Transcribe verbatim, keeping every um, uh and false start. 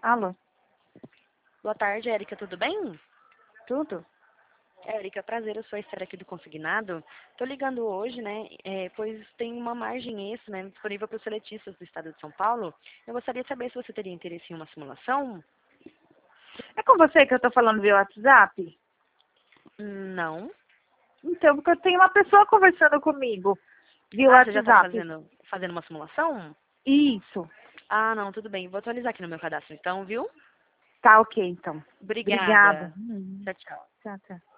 Alô, Boa tarde, Érica, tudo bem? tudo? Érica, prazer, eu sou a Esther aqui do Consignado. Tô ligando hoje, né, é, pois tem uma margem extra, né, disponível para os seletistas do estado de São Paulo. Eu gostaria de saber se você teria interesse em uma simulação. É com você que eu tô falando via WhatsApp? Não. Então, porque eu tenho uma pessoa conversando comigo via Ah, você já está WhatsApp. fazendo, fazendo uma simulação? Isso. Ah, não, tudo bem. Vou atualizar aqui no meu cadastro então, viu? Tá ok, então. Obrigada. Obrigada. Hum, Tchau, tchau. tchau, tchau.